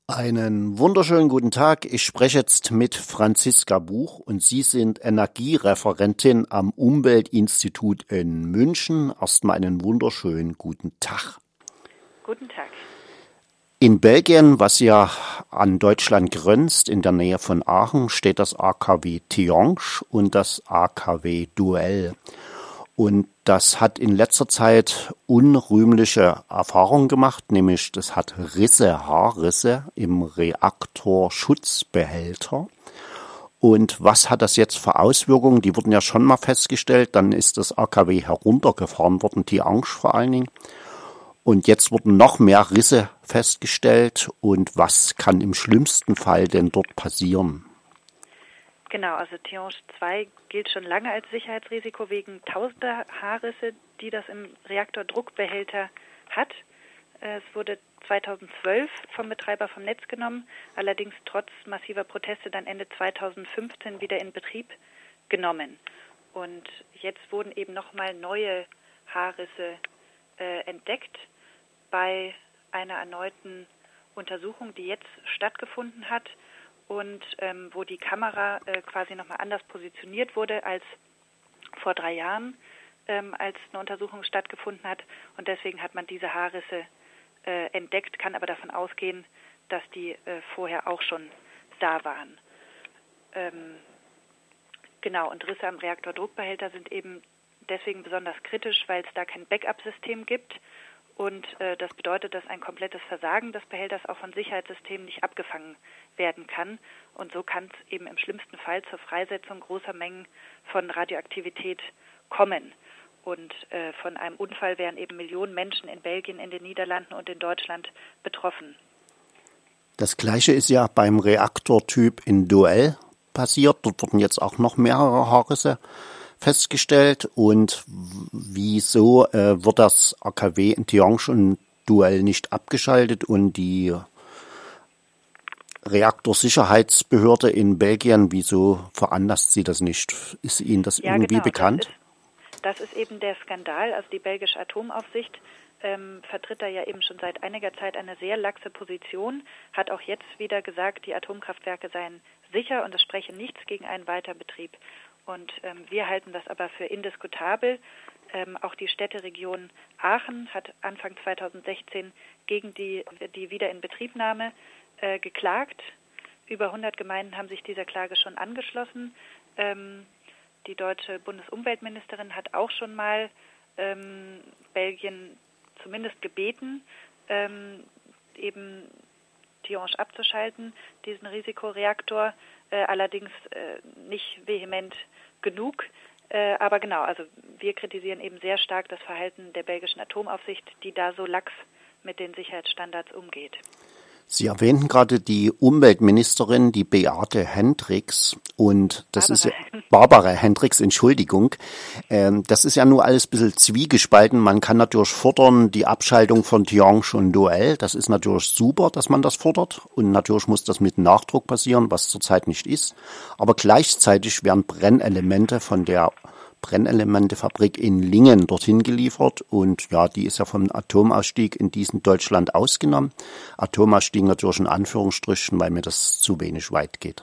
Einen wunderschönen guten Tag. Ich spreche jetzt mit Franziska Buch und Sie sind Energiereferentin am Umweltinstitut in München. Erstmal einen wunderschönen guten Tag. Guten Tag. In Belgien, was ja an Deutschland grenzt, in der Nähe von Aachen, steht das AKW Tihange und das AKW Duelle. Und das hat in letzter Zeit unrühmliche Erfahrungen gemacht, nämlich das hat Haarrisse im Reaktorschutzbehälter. Und was hat das jetzt für Auswirkungen? Die wurden ja schon mal festgestellt, dann ist das AKW heruntergefahren worden, Tihange vor allen Dingen. Und jetzt wurden noch mehr Risse festgestellt. Und was kann im schlimmsten Fall denn dort passieren? Genau, also Tihange 2 gilt schon lange als Sicherheitsrisiko wegen tausender Haarrisse, die das im Reaktordruckbehälter hat. Es wurde 2012 vom Betreiber vom Netz genommen, allerdings trotz massiver Proteste dann Ende 2015 wieder in Betrieb genommen. Und jetzt wurden eben nochmal neue Haarrisse entdeckt bei einer erneuten Untersuchung, die jetzt stattgefunden hat. Und wo die Kamera quasi nochmal anders positioniert wurde als vor 3 Jahren, als eine Untersuchung stattgefunden hat. Und deswegen hat man diese Haarrisse entdeckt, kann aber davon ausgehen, dass die vorher auch schon da waren. Genau, und Risse am Reaktordruckbehälter sind eben deswegen besonders kritisch, weil es da kein Backup-System gibt. Und das bedeutet, dass ein komplettes Versagen des Behälters auch von Sicherheitssystemen nicht abgefangen werden kann. Und so kann es eben im schlimmsten Fall zur Freisetzung großer Mengen von Radioaktivität kommen. Und von einem Unfall wären eben Millionen Menschen in Belgien, in den Niederlanden und in Deutschland betroffen. Das Gleiche ist ja beim Reaktortyp in Duelle passiert. Dort wurden jetzt auch noch mehrere Haarrisse festgestellt. Und wieso wird das AKW in Tihange und Duelle nicht abgeschaltet und die Reaktorsicherheitsbehörde in Belgien, wieso veranlasst sie das nicht? Ist Ihnen das irgendwie bekannt? Das ist eben der Skandal. Also die belgische Atomaufsicht vertritt da ja eben schon seit einiger Zeit eine sehr laxe Position, hat auch jetzt wieder gesagt, die Atomkraftwerke seien sicher und es spreche nichts gegen einen Weiterbetrieb. Und wir halten das aber für indiskutabel. Auch die Städteregion Aachen hat Anfang 2016 gegen die Wiederinbetriebnahme geklagt. Über 100 Gemeinden haben sich dieser Klage schon angeschlossen. Die deutsche Bundesumweltministerin hat auch schon mal Belgien zumindest gebeten, eben Tihange abzuschalten, diesen Risikoreaktor, allerdings nicht vehement genug. Aber genau, also wir kritisieren eben sehr stark das Verhalten der belgischen Atomaufsicht, die da so lax mit den Sicherheitsstandards umgeht. Sie erwähnten gerade die Umweltministerin, die Beate Hendricks, und das ist ja Barbara Hendricks, Entschuldigung. Das ist ja nur alles ein bisschen zwiegespalten. Man kann natürlich fordern, die Abschaltung von Tihange und Duelle. Das ist natürlich super, dass man das fordert. Und natürlich muss das mit Nachdruck passieren, was zurzeit nicht ist. Aber gleichzeitig werden Brennelemente von der Brennelementefabrik in Lingen dorthin geliefert und ja, die ist ja vom Atomausstieg in diesem Deutschland ausgenommen. Atomausstieg natürlich in Anführungsstrichen, weil mir das zu wenig weit geht.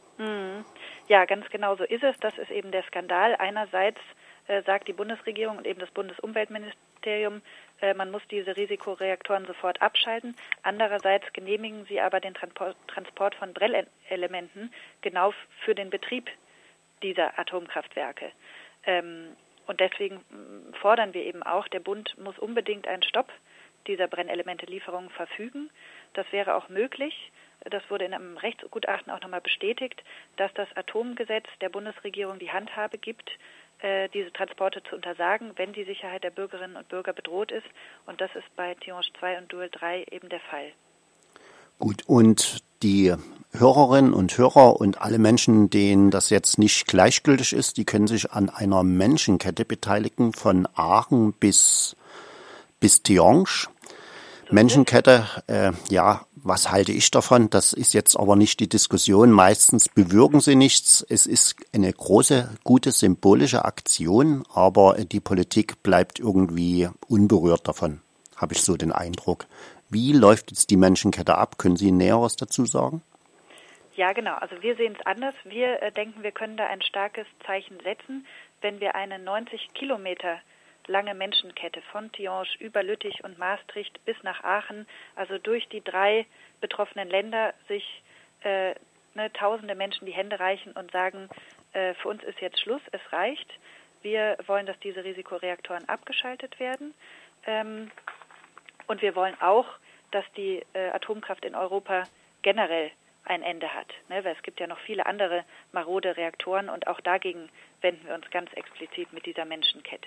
Ja, ganz genau so ist es. Das ist eben der Skandal. Einerseits sagt die Bundesregierung und eben das Bundesumweltministerium, man muss diese Risikoreaktoren sofort abschalten. Andererseits genehmigen sie aber den Transport von Brennelementen genau für den Betrieb dieser Atomkraftwerke. Und deswegen fordern wir eben auch, der Bund muss unbedingt einen Stopp dieser Brennelemente-Lieferungen verfügen. Das wäre auch möglich. Das wurde in einem Rechtsgutachten auch nochmal bestätigt, dass das Atomgesetz der Bundesregierung die Handhabe gibt, diese Transporte zu untersagen, wenn die Sicherheit der Bürgerinnen und Bürger bedroht ist. Und das ist bei Tihange 2 und Duelle 3 eben der Fall. Gut, und die Hörerinnen und Hörer und alle Menschen, denen das jetzt nicht gleichgültig ist, die können sich an einer Menschenkette beteiligen von Aachen bis Tihange. Menschenkette, ja, was halte ich davon? Das ist jetzt aber nicht die Diskussion. Meistens bewirken sie nichts. Es ist eine große, gute symbolische Aktion, aber die Politik bleibt irgendwie unberührt davon, habe ich so den Eindruck. Wie läuft jetzt die Menschenkette ab? Können Sie Näheres dazu sagen? Ja, genau. Also wir sehen es anders. Wir denken, wir können da ein starkes Zeichen setzen, wenn wir eine 90 Kilometer lange Menschenkette von Tihange über Lüttich und Maastricht bis nach Aachen, also durch die 3 betroffenen Länder, sich tausende Menschen die Hände reichen und sagen, für uns ist jetzt Schluss, es reicht. Wir wollen, dass diese Risikoreaktoren abgeschaltet werden. Und wir wollen auch, dass die Atomkraft in Europa generell ein Ende hat. Ne? Weil es gibt ja noch viele andere marode Reaktoren und auch dagegen wenden wir uns ganz explizit mit dieser Menschenkette.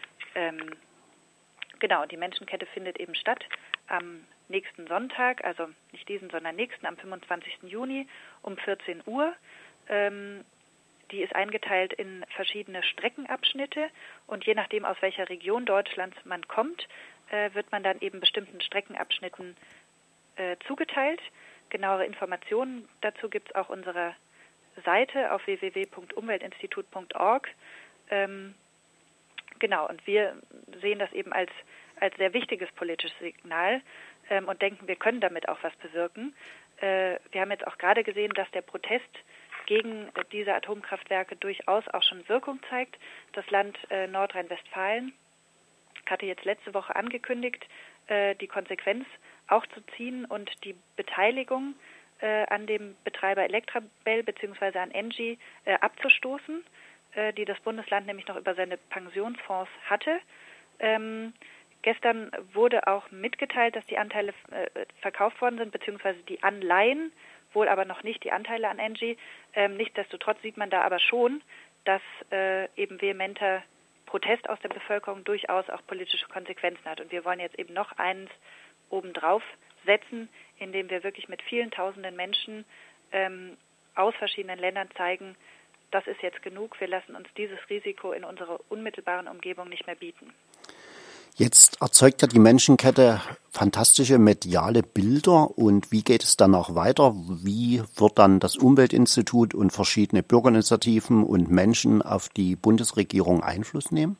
Genau, die Menschenkette findet eben statt am nächsten Sonntag, also nicht diesen, sondern nächsten, am 25. Juni um 14 Uhr. Die ist eingeteilt in verschiedene Streckenabschnitte und je nachdem, aus welcher Region Deutschlands man kommt, wird man dann eben bestimmten Streckenabschnitten zugeteilt. Genauere Informationen dazu gibt es auf unserer Seite auf www.umweltinstitut.org. Genau, und wir sehen das eben als sehr wichtiges politisches Signal und denken, wir können damit auch was bewirken. Wir haben jetzt auch gerade gesehen, dass der Protest gegen diese Atomkraftwerke durchaus auch schon Wirkung zeigt. Das Land Nordrhein-Westfalen hatte jetzt letzte Woche angekündigt, die Konsequenz auch zu ziehen und die Beteiligung an dem Betreiber Electrabel bzw. an Engie abzustoßen, die das Bundesland nämlich noch über seine Pensionsfonds hatte. Gestern wurde auch mitgeteilt, dass die Anteile verkauft worden sind, beziehungsweise die Anleihen, wohl aber noch nicht die Anteile an Engie. Nichtsdestotrotz sieht man da aber schon, dass eben vehementer Protest aus der Bevölkerung durchaus auch politische Konsequenzen hat. Und wir wollen jetzt eben noch eins obendrauf setzen, indem wir wirklich mit vielen tausenden Menschen aus verschiedenen Ländern zeigen, das ist jetzt genug, wir lassen uns dieses Risiko in unserer unmittelbaren Umgebung nicht mehr bieten. Jetzt erzeugt ja die Menschenkette fantastische mediale Bilder und wie geht es danach weiter? Wie wird dann das Umweltinstitut und verschiedene Bürgerinitiativen und Menschen auf die Bundesregierung Einfluss nehmen?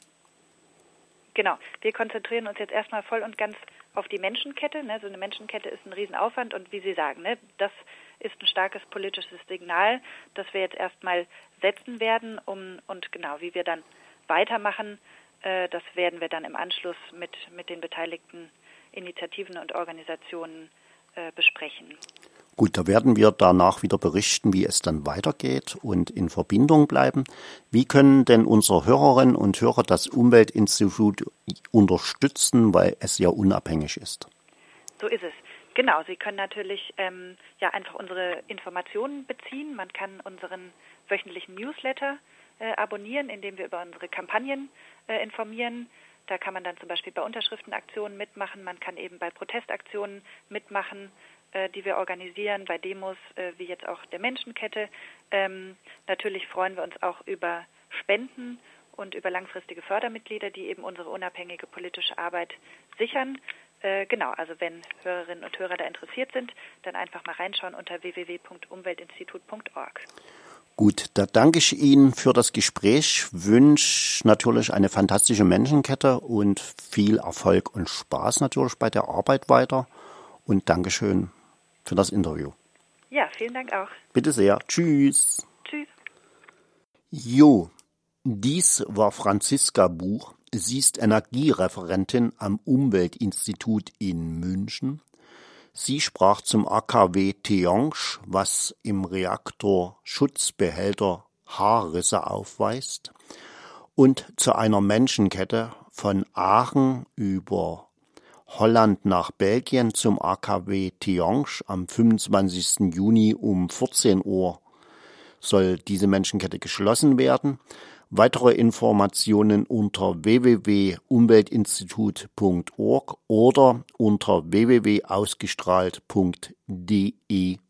Genau, wir konzentrieren uns jetzt erstmal voll und ganz auf die Menschenkette. Ne? So eine Menschenkette ist ein Riesenaufwand und wie Sie sagen, ne, das ist ein starkes politisches Signal, das wir jetzt erstmal setzen werden, und genau, wie wir dann weitermachen, das werden wir dann im Anschluss mit den beteiligten Initiativen und Organisationen besprechen. Gut, da werden wir danach wieder berichten, wie es dann weitergeht und in Verbindung bleiben. Wie können denn unsere Hörerinnen und Hörer das Umweltinstitut unterstützen, weil es ja unabhängig ist? So ist es. Genau, Sie können natürlich einfach unsere Informationen beziehen. Man kann unseren wöchentlichen Newsletter abonnieren, indem wir über unsere Kampagnen informieren. Da kann man dann zum Beispiel bei Unterschriftenaktionen mitmachen. Man kann eben bei Protestaktionen mitmachen, die wir organisieren, bei Demos wie jetzt auch der Menschenkette. Natürlich freuen wir uns auch über Spenden und über langfristige Fördermitglieder, die eben unsere unabhängige politische Arbeit sichern. Genau, also wenn Hörerinnen und Hörer da interessiert sind, dann einfach mal reinschauen unter www.umweltinstitut.org. Gut, da danke ich Ihnen für das Gespräch, wünsche natürlich eine fantastische Menschenkette und viel Erfolg und Spaß natürlich bei der Arbeit weiter und Dankeschön für das Interview. Ja, vielen Dank auch. Bitte sehr. Tschüss. Tschüss. Jo, dies war Franziska Buch. Sie ist Energiereferentin am Umweltinstitut in München. Sie sprach zum AKW Tihange, was im Reaktor Schutzbehälter Haarrisse aufweist, und zu einer Menschenkette von Aachen über Holland nach Belgien zum AKW Tihange. Am 25. Juni um 14 Uhr soll diese Menschenkette geschlossen werden. Weitere Informationen unter www.umweltinstitut.org oder unter www.ausgestrahlt.de.